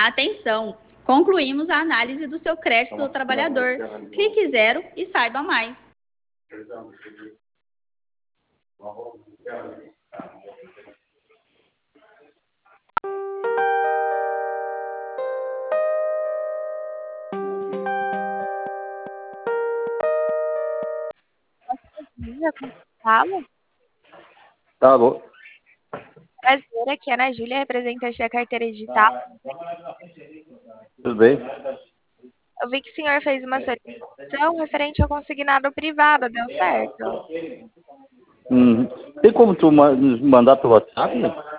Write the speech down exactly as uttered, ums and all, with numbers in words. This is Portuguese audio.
Atenção! Concluímos a análise do seu crédito do trabalhador. Clique zero e saiba mais. Fala. Tá bom. Prazer, aqui é a Ana Júlia, representante da carteira digital. Tudo bem? Eu vi que o senhor fez uma solicitação referente ao consignado privado, deu certo? Hum. Tem como tu ma- nos mandar pelo WhatsApp?